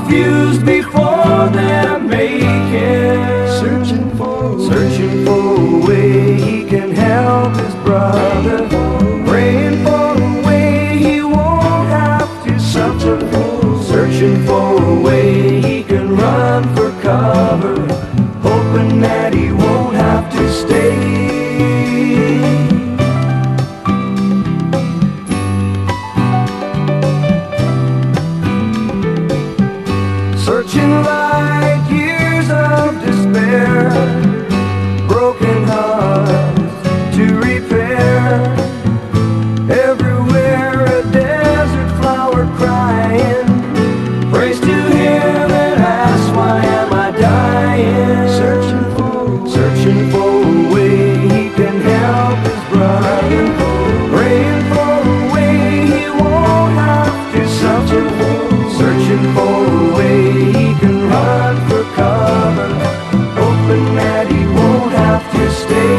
confused before they're making. Searching for a way he can help his brother. Praying for a way he won't have to suffer. Searching for a way he can run for cover. Hoping that he won't have to stay. Searching like years of despair, broken hearts to repair. Everywhere a desert flower crying, prays to him and asks, why am I dying? Searching for a way he can help his brother. Praying for a way he won't have to suffer. Searching for a way he can run for cover. Hoping that he won't have to stay.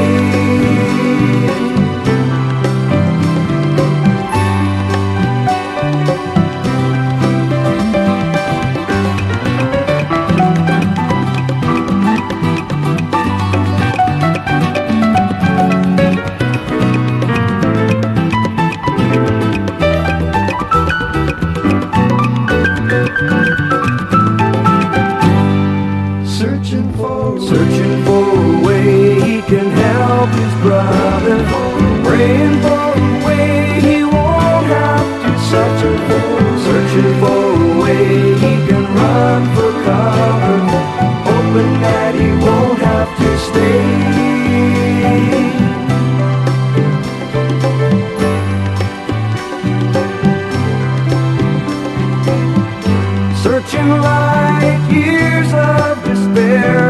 Searching for a way he can help his brother. Praying for a way he won't have to suffer. Searching for a way he can run for cover. Hoping that he won't have to stay. Searching like years of despair,